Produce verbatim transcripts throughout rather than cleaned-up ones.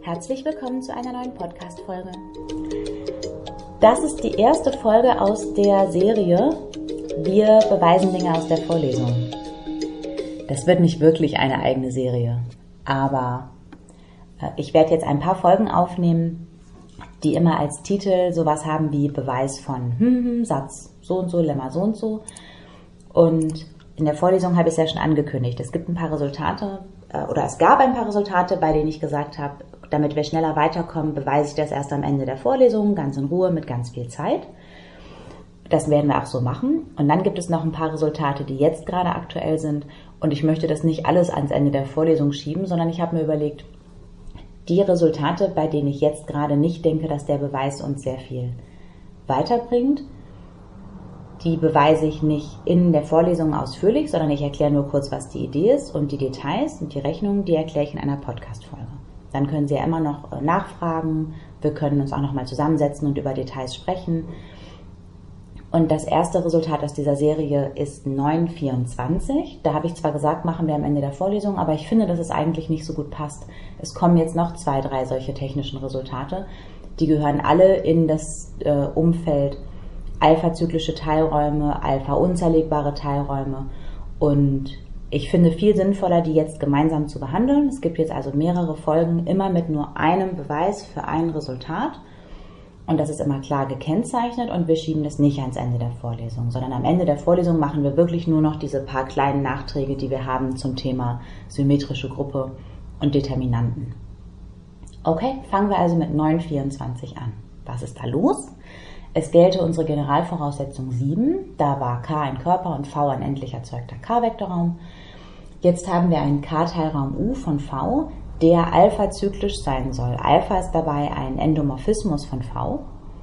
Herzlich willkommen zu einer neuen Podcast-Folge. Das ist die erste Folge aus der Serie Wir beweisen Dinge aus der Vorlesung. Das wird nicht wirklich eine eigene Serie, aber ich werde jetzt ein paar Folgen aufnehmen, die immer als Titel sowas haben wie Beweis von hm, hm, Satz so und so, Lemma so und so. Und in der Vorlesung habe ich es ja schon angekündigt. Es gibt ein paar Resultate, oder es gab ein paar Resultate, bei denen ich gesagt habe, damit wir schneller weiterkommen, beweise ich das erst am Ende der Vorlesung, ganz in Ruhe, mit ganz viel Zeit. Das werden wir auch so machen. Und dann gibt es noch ein paar Resultate, die jetzt gerade aktuell sind. Und ich möchte das nicht alles ans Ende der Vorlesung schieben, sondern ich habe mir überlegt, die Resultate, bei denen ich jetzt gerade nicht denke, dass der Beweis uns sehr viel weiterbringt, die beweise ich nicht in der Vorlesung ausführlich, sondern ich erkläre nur kurz, was die Idee ist, und die Details und die Rechnungen, die erkläre ich in einer Podcast-Folge. Dann können Sie ja immer noch nachfragen, wir können uns auch noch mal zusammensetzen und über Details sprechen. Und das erste Resultat aus dieser Serie ist neun vierundzwanzig. Da habe ich zwar gesagt, machen wir am Ende der Vorlesung, aber ich finde, dass es eigentlich nicht so gut passt. Es kommen jetzt noch zwei, drei solche technischen Resultate. Die gehören alle in das äh, Umfeld alpha-zyklische Teilräume, alpha-unzerlegbare Teilräume, und ich finde viel sinnvoller, die jetzt gemeinsam zu behandeln. Es gibt jetzt also mehrere Folgen, immer mit nur einem Beweis für ein Resultat, und das ist immer klar gekennzeichnet, und wir schieben das nicht ans Ende der Vorlesung, sondern am Ende der Vorlesung machen wir wirklich nur noch diese paar kleinen Nachträge, die wir haben zum Thema symmetrische Gruppe und Determinanten. Okay, fangen wir also mit neun vierundzwanzig an. Was ist da los? Es gelte unsere Generalvoraussetzung sieben, da war K ein Körper und V ein endlich erzeugter K-Vektorraum. Jetzt haben wir einen K-Teilraum U von V, der alpha-zyklisch sein soll. Alpha ist dabei ein Endomorphismus von V.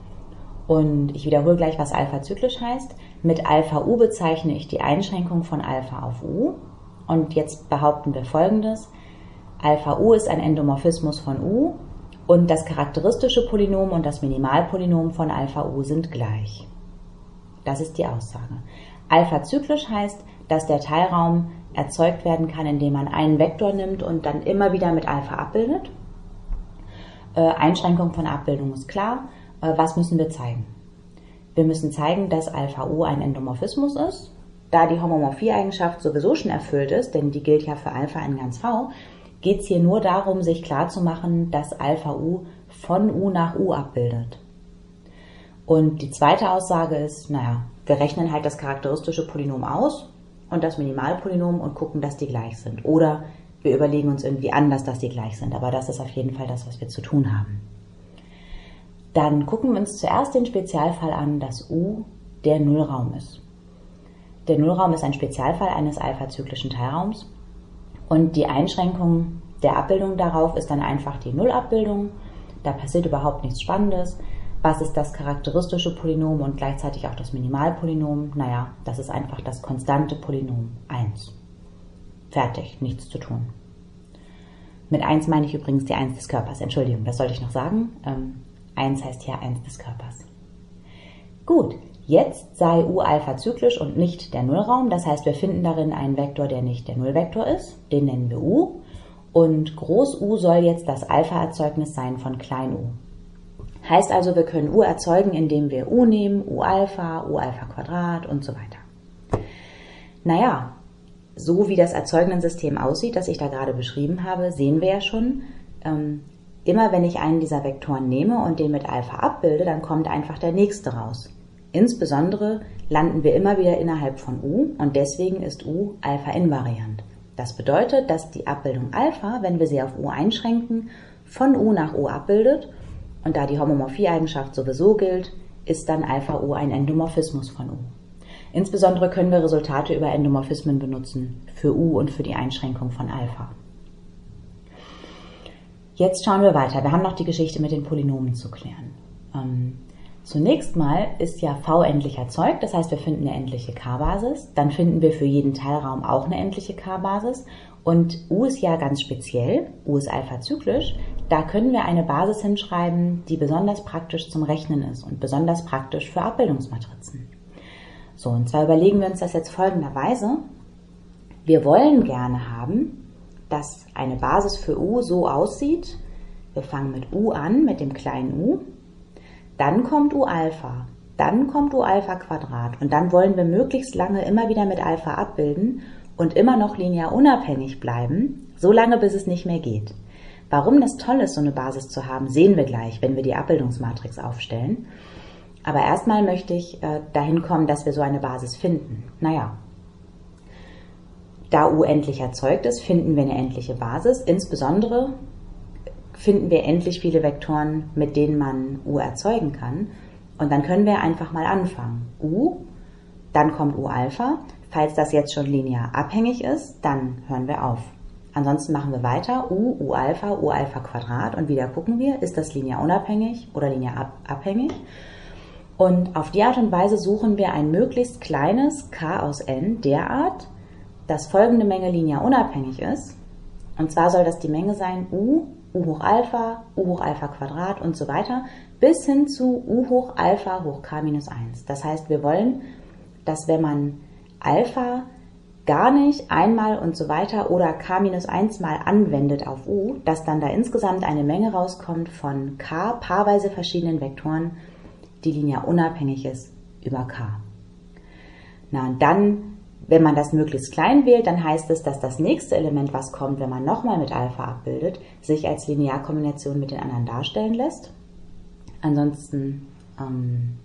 Und ich wiederhole gleich, was alpha-zyklisch heißt. Mit Alpha-U bezeichne ich die Einschränkung von Alpha auf U. Und jetzt behaupten wir Folgendes. Alpha-U ist ein Endomorphismus von U. Und das charakteristische Polynom und das Minimalpolynom von Alpha-U sind gleich. Das ist die Aussage. Alpha-zyklisch heißt, dass der Teilraum erzeugt werden kann, indem man einen Vektor nimmt und dann immer wieder mit Alpha abbildet. Äh, Einschränkung von Abbildung ist klar. Äh, was müssen wir zeigen? Wir müssen zeigen, dass Alpha-U ein Endomorphismus ist. Da die Homomorphie-Eigenschaft sowieso schon erfüllt ist, denn die gilt ja für Alpha in ganz V, geht es hier nur darum, sich klarzumachen, dass Alpha-U von U nach U abbildet. Und die zweite Aussage ist, naja, wir rechnen halt das charakteristische Polynom aus und das Minimalpolynom und gucken, dass die gleich sind. Oder wir überlegen uns irgendwie anders, dass die gleich sind. Aber das ist auf jeden Fall das, was wir zu tun haben. Dann gucken wir uns zuerst den Spezialfall an, dass U der Nullraum ist. Der Nullraum ist ein Spezialfall eines alpha-zyklischen Teilraums. Und die Einschränkung der Abbildung darauf ist dann einfach die Nullabbildung. Da passiert überhaupt nichts Spannendes. Was ist das charakteristische Polynom und gleichzeitig auch das Minimalpolynom? Naja, das ist einfach das konstante Polynom eins. Fertig, nichts zu tun. Mit eins meine ich übrigens die eins des Körpers. Entschuldigung, das sollte ich noch sagen. Ähm, eins heißt hier eins des Körpers. Gut. Jetzt sei U alpha-zyklisch und nicht der Nullraum. Das heißt, wir finden darin einen Vektor, der nicht der Nullvektor ist. Den nennen wir U. Und Groß U soll jetzt das Alpha-Erzeugnis sein von Klein u. Heißt also, wir können U erzeugen, indem wir U nehmen, U-Alpha, U-Alpha-Quadrat und so weiter. Naja, so wie das Erzeugnisensystem aussieht, das ich da gerade beschrieben habe, sehen wir ja schon, ähm, immer wenn ich einen dieser Vektoren nehme und den mit Alpha abbilde, dann kommt einfach der nächste raus. Insbesondere landen wir immer wieder innerhalb von U und deswegen ist U alpha-invariant. Das bedeutet, dass die Abbildung Alpha, wenn wir sie auf U einschränken, von U nach U abbildet, und da die Homomorphie-Eigenschaft sowieso gilt, ist dann Alpha-U ein Endomorphismus von U. Insbesondere können wir Resultate über Endomorphismen benutzen für U und für die Einschränkung von Alpha. Jetzt schauen wir weiter. Wir haben noch die Geschichte mit den Polynomen zu klären. Ähm, Zunächst mal ist ja V endlich erzeugt, das heißt, wir finden eine endliche K-Basis. Dann finden wir für jeden Teilraum auch eine endliche K-Basis. Und U ist ja ganz speziell, U ist alpha-zyklisch. Da können wir eine Basis hinschreiben, die besonders praktisch zum Rechnen ist und besonders praktisch für Abbildungsmatrizen. So, und zwar überlegen wir uns das jetzt folgenderweise. Wir wollen gerne haben, dass eine Basis für U so aussieht, Wir fangen mit u an, mit dem kleinen u. Dann kommt u-Alpha. Dann kommt u-Alpha Quadrat. Und dann wollen wir möglichst lange immer wieder mit Alpha abbilden und immer noch linear unabhängig bleiben, so lange bis es nicht mehr geht. Warum das toll ist, so eine Basis zu haben, sehen wir gleich, wenn wir die Abbildungsmatrix aufstellen. Aber erstmal möchte ich äh, dahin kommen, dass wir so eine Basis finden. Naja, da u endlich erzeugt ist, finden wir eine endliche Basis. Insbesondere finden wir endlich viele Vektoren, mit denen man u erzeugen kann. Und dann können wir einfach mal anfangen. U, dann kommt u-Alpha. Falls das jetzt schon linear abhängig ist, dann hören wir auf. Ansonsten machen wir weiter, u, u-Alpha, u-Alpha Quadrat und wieder gucken wir, ist das linear unabhängig oder linear ab abhängig. Und auf die Art und Weise suchen wir ein möglichst kleines k aus n derart, dass folgende Menge linear unabhängig ist. Und zwar soll das die Menge sein u, u hoch Alpha, u hoch Alpha Quadrat und so weiter, bis hin zu u hoch Alpha hoch k minus eins. Das heißt, wir wollen, dass wenn man Alpha gar nicht einmal und so weiter oder k minus eins mal anwendet auf u, dass dann da insgesamt eine Menge rauskommt von k paarweise verschiedenen Vektoren, die linear unabhängig ist über k. Na und dann, wenn man das möglichst klein wählt, dann heißt es, dass das nächste Element, was kommt, wenn man nochmal mit Alpha abbildet, sich als Linearkombination mit den anderen darstellen lässt. Ansonsten, ähm,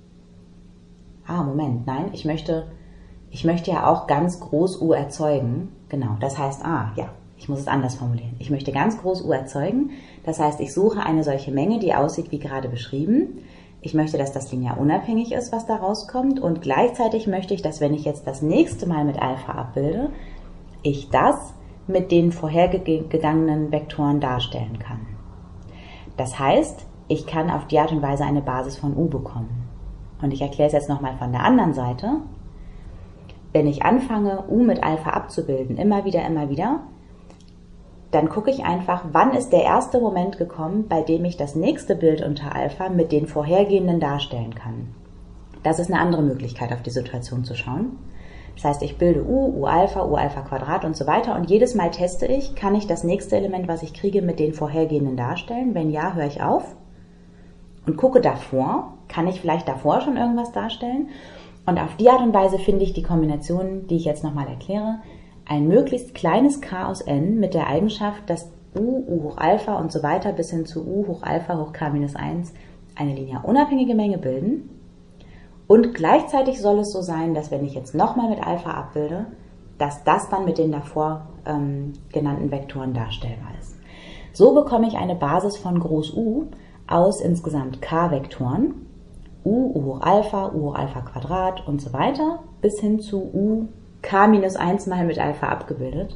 ah, Moment, nein, ich möchte, ich möchte ja auch ganz groß U erzeugen. Genau, das heißt, ah, ja, ich muss es anders formulieren. Ich möchte ganz groß U erzeugen. Das heißt, ich suche eine solche Menge, die aussieht wie gerade beschrieben. Ich möchte, dass das linear unabhängig ist, was da rauskommt. Und gleichzeitig möchte ich, dass wenn ich jetzt das nächste Mal mit Alpha abbilde, ich das mit den vorhergegangenen Vektoren darstellen kann. Das heißt, ich kann auf die Art und Weise eine Basis von U bekommen. Und ich erkläre es jetzt nochmal von der anderen Seite. Wenn ich anfange, U mit Alpha abzubilden, immer wieder, immer wieder, dann gucke ich einfach, wann ist der erste Moment gekommen, bei dem ich das nächste Bild unter Alpha mit den vorhergehenden darstellen kann. Das ist eine andere Möglichkeit, auf die Situation zu schauen. Das heißt, ich bilde U, U-Alpha, U-Alpha Quadrat und so weiter und jedes Mal teste ich, kann ich das nächste Element, was ich kriege, mit den vorhergehenden darstellen? Wenn ja, höre ich auf und gucke davor, kann ich vielleicht davor schon irgendwas darstellen? Und auf die Art und Weise finde ich die Kombination, die ich jetzt nochmal erkläre, ein möglichst kleines k aus n mit der Eigenschaft, dass u, u hoch Alpha und so weiter bis hin zu u hoch Alpha hoch k minus eins eine linear unabhängige Menge bilden. Und gleichzeitig soll es so sein, dass wenn ich jetzt nochmal mit Alpha abbilde, dass das dann mit den davor ähm, genannten Vektoren darstellbar ist. So bekomme ich eine Basis von groß U aus insgesamt k Vektoren. U, u hoch Alpha, u hoch Alpha Quadrat und so weiter, bis hin zu u k minus eins mal mit Alpha abgebildet.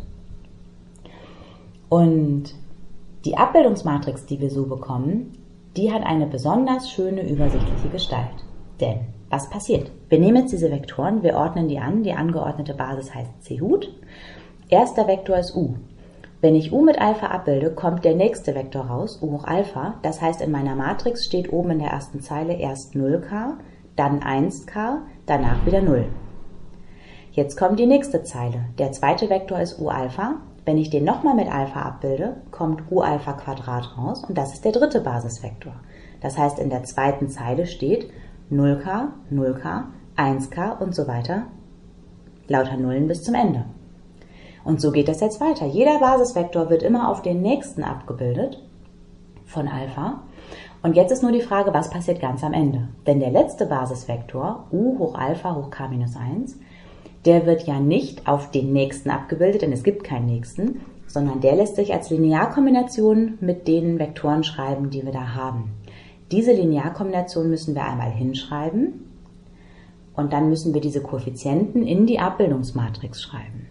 Und die Abbildungsmatrix, die wir so bekommen, die hat eine besonders schöne, übersichtliche Gestalt. Denn, was passiert? Wir nehmen jetzt diese Vektoren, wir ordnen die an, die angeordnete Basis heißt C-Hut. Erster Vektor ist U. Wenn ich U mit Alpha abbilde, kommt der nächste Vektor raus, U hoch Alpha. Das heißt, in meiner Matrix steht oben in der ersten Zeile erst null k, dann eins k, danach wieder null. Jetzt kommt die nächste Zeile. Der zweite Vektor ist U-Alpha. Wenn ich den nochmal mit Alpha abbilde, kommt U-Alpha Quadrat raus und das ist der dritte Basisvektor. Das heißt, in der zweiten Zeile steht null k, null k, eins k und so weiter, lauter Nullen bis zum Ende. Und so geht das jetzt weiter. Jeder Basisvektor wird immer auf den nächsten abgebildet von Alpha. Und jetzt ist nur die Frage, was passiert ganz am Ende? Denn der letzte Basisvektor, u hoch Alpha hoch k minus eins, der wird ja nicht auf den nächsten abgebildet, denn es gibt keinen nächsten, sondern der lässt sich als Linearkombination mit den Vektoren schreiben, die wir da haben. Diese Linearkombination müssen wir einmal hinschreiben und dann müssen wir diese Koeffizienten in die Abbildungsmatrix schreiben.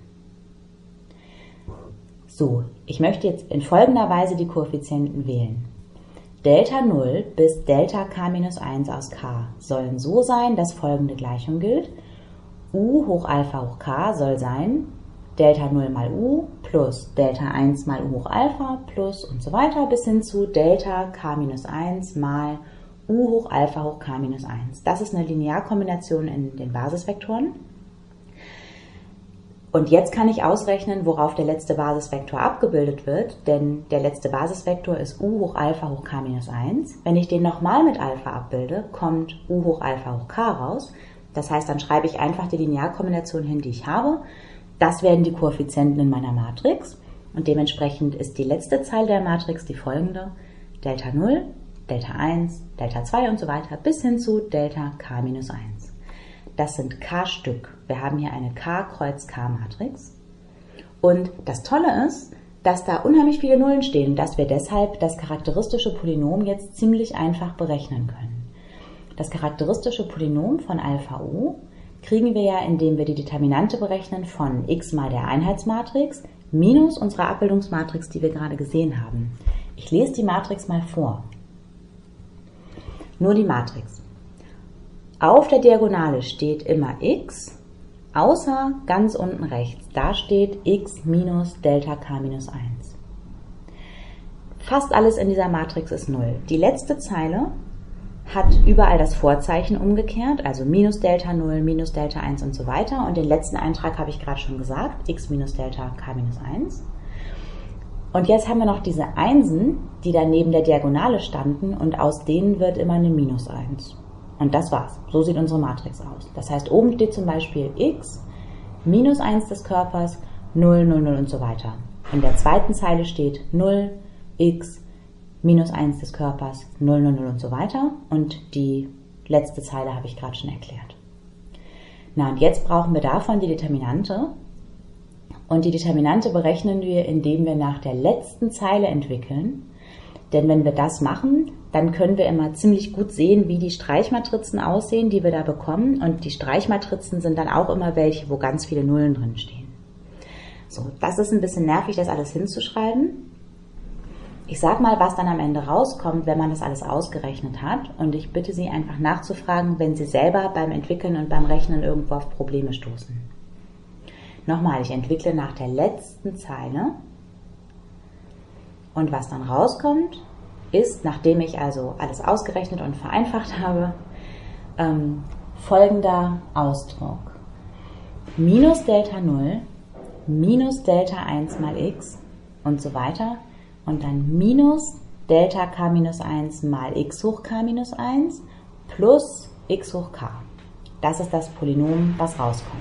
So, ich möchte jetzt in folgender Weise die Koeffizienten wählen. Delta null bis Delta k minus eins aus k sollen so sein, dass folgende Gleichung gilt. U hoch Alpha hoch k soll sein Delta null mal U plus Delta eins mal U hoch Alpha plus und so weiter bis hin zu Delta k minus eins mal U hoch Alpha hoch k minus eins. Das ist eine Linearkombination in den Basisvektoren. Und jetzt kann ich ausrechnen, worauf der letzte Basisvektor abgebildet wird, denn der letzte Basisvektor ist u hoch Alpha hoch k minus eins. Wenn ich den nochmal mit Alpha abbilde, kommt u hoch Alpha hoch k raus. Das heißt, dann schreibe ich einfach die Linearkombination hin, die ich habe. Das werden die Koeffizienten in meiner Matrix. Und dementsprechend ist die letzte Zeile der Matrix die folgende: Delta null, Delta eins, Delta zwei und so weiter bis hin zu Delta k minus eins. Das sind K-Stück. Wir haben hier eine K-Kreuz-K-Matrix. Und das Tolle ist, dass da unheimlich viele Nullen stehen, dass wir deshalb das charakteristische Polynom jetzt ziemlich einfach berechnen können. Das charakteristische Polynom von Alpha U kriegen wir ja, indem wir die Determinante berechnen von x mal der Einheitsmatrix minus unserer Abbildungsmatrix, die wir gerade gesehen haben. Ich lese die Matrix mal vor. Nur die Matrix. Auf der Diagonale steht immer x, außer ganz unten rechts. Da steht x minus Delta k minus eins. Fast alles in dieser Matrix ist null. Die letzte Zeile hat überall das Vorzeichen umgekehrt, also minus Delta null, minus Delta eins und so weiter. Und den letzten Eintrag habe ich gerade schon gesagt, x minus Delta k minus eins. Und jetzt haben wir noch diese Einsen, die da neben der Diagonale standen, und aus denen wird immer eine minus eins. Und das war's. So sieht unsere Matrix aus. Das heißt, oben steht zum Beispiel x, minus eins des Körpers, null, null, null und so weiter. In der zweiten Zeile steht null, x, minus eins des Körpers, null, null, null und so weiter. Und die letzte Zeile habe ich gerade schon erklärt. Na, und jetzt brauchen wir davon die Determinante. Und die Determinante berechnen wir, indem wir nach der letzten Zeile entwickeln. Denn wenn wir das machen, dann können wir immer ziemlich gut sehen, wie die Streichmatrizen aussehen, die wir da bekommen. Und die Streichmatrizen sind dann auch immer welche, wo ganz viele Nullen drin stehen. So, das ist ein bisschen nervig, das alles hinzuschreiben. Ich sag mal, was dann am Ende rauskommt, wenn man das alles ausgerechnet hat. Und ich bitte Sie einfach nachzufragen, wenn Sie selber beim Entwickeln und beim Rechnen irgendwo auf Probleme stoßen. Nochmal, ich entwickle nach der letzten Zeile. Und was dann rauskommt, ist, nachdem ich also alles ausgerechnet und vereinfacht habe, ähm, folgender Ausdruck. Minus Delta null, minus Delta eins mal x und so weiter. Und dann minus Delta k minus eins mal x hoch k minus eins plus x hoch k. Das ist das Polynom, was rauskommt.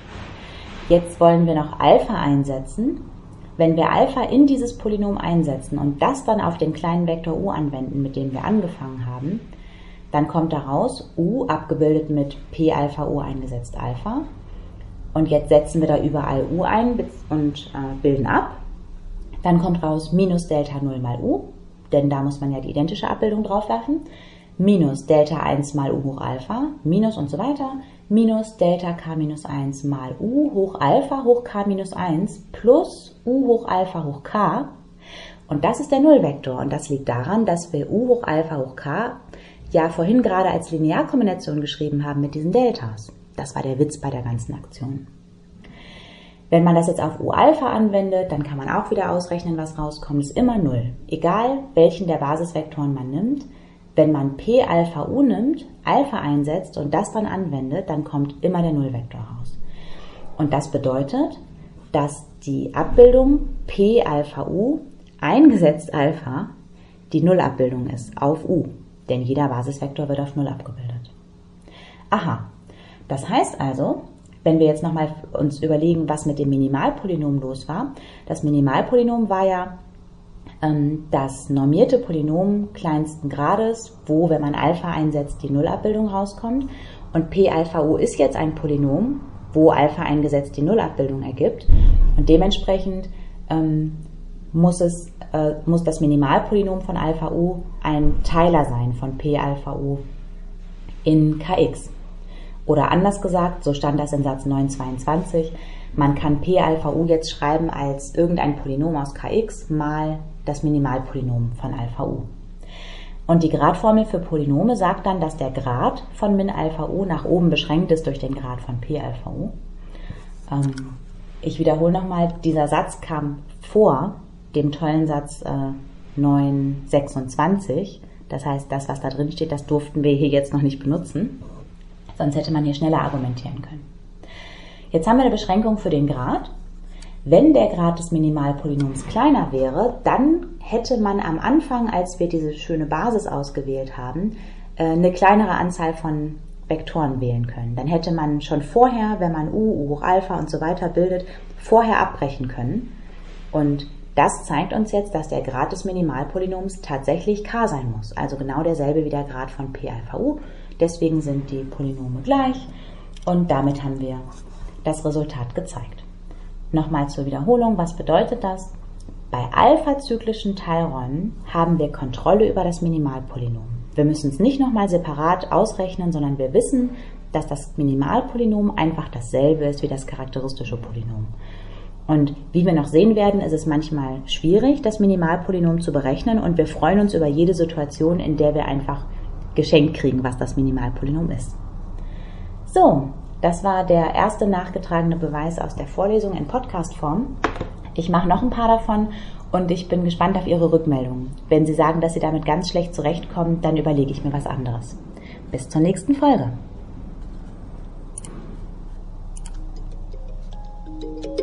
Jetzt wollen wir noch Alpha einsetzen. Wenn wir Alpha in dieses Polynom einsetzen und das dann auf den kleinen Vektor u anwenden, mit dem wir angefangen haben, dann kommt daraus u abgebildet mit p Alpha u eingesetzt Alpha. Und jetzt setzen wir da überall u ein und äh, bilden ab. Dann kommt raus minus Delta null mal u, denn da muss man ja die identische Abbildung drauf werfen, minus Delta eins mal u hoch Alpha, minus und so weiter, minus Delta k minus eins mal u hoch Alpha hoch k minus eins plus u hoch Alpha hoch k. Und das ist der Nullvektor. Und das liegt daran, dass wir u hoch Alpha hoch k ja vorhin gerade als Linearkombination geschrieben haben mit diesen Deltas. Das war der Witz bei der ganzen Aktion. Wenn man das jetzt auf u Alpha anwendet, dann kann man auch wieder ausrechnen, was rauskommt. Es ist immer null. Egal, welchen der Basisvektoren man nimmt. Wenn man p Alpha u nimmt, Alpha einsetzt und das dann anwendet, dann kommt immer der Nullvektor raus. Und das bedeutet, dass die Abbildung p Alpha u eingesetzt Alpha die Nullabbildung ist auf u. Denn jeder Basisvektor wird auf null abgebildet. Aha, das heißt also, wenn wir jetzt nochmal uns überlegen, was mit dem Minimalpolynom los war. Das Minimalpolynom war ja ähm, das normierte Polynom kleinsten Grades, wo, wenn man Alpha einsetzt, die Nullabbildung rauskommt. Und p Alpha u ist jetzt ein Polynom, wo Alpha eingesetzt die Nullabbildung ergibt. Und dementsprechend ähm, muss, es, äh, muss das Minimalpolynom von Alpha u ein Teiler sein von p Alpha u in kx. Oder anders gesagt, so stand das in Satz neun Punkt zweiundzwanzig, man kann p Alpha u jetzt schreiben als irgendein Polynom aus kx mal das Minimalpolynom von Alpha u. Und die Gradformel für Polynome sagt dann, dass der Grad von Min Alpha u nach oben beschränkt ist durch den Grad von p Alpha u. Ähm, ich wiederhole nochmal, dieser Satz kam vor dem tollen Satz äh, neun Punkt sechsundzwanzig. Das heißt, das, was da drin steht, das durften wir hier jetzt noch nicht benutzen. Sonst hätte man hier schneller argumentieren können. Jetzt haben wir eine Beschränkung für den Grad. Wenn der Grad des Minimalpolynoms kleiner wäre, dann hätte man am Anfang, als wir diese schöne Basis ausgewählt haben, eine kleinere Anzahl von Vektoren wählen können. Dann hätte man schon vorher, wenn man u, u hoch Alpha und so weiter bildet, vorher abbrechen können. Und das zeigt uns jetzt, dass der Grad des Minimalpolynoms tatsächlich k sein muss. Also genau derselbe wie der Grad von P Alpha U. Deswegen sind die Polynome gleich und damit haben wir das Resultat gezeigt. Nochmal zur Wiederholung, was bedeutet das? Bei alpha-zyklischen Teilräumen haben wir Kontrolle über das Minimalpolynom. Wir müssen es nicht nochmal separat ausrechnen, sondern wir wissen, dass das Minimalpolynom einfach dasselbe ist wie das charakteristische Polynom. Und wie wir noch sehen werden, ist es manchmal schwierig, das Minimalpolynom zu berechnen und wir freuen uns über jede Situation, in der wir einfach geschenkt kriegen, was das Minimalpolynom ist. So, das war der erste nachgetragene Beweis aus der Vorlesung in Podcast-Form. Ich mache noch ein paar davon und ich bin gespannt auf Ihre Rückmeldungen. Wenn Sie sagen, dass Sie damit ganz schlecht zurechtkommen, dann überlege ich mir was anderes. Bis zur nächsten Folge.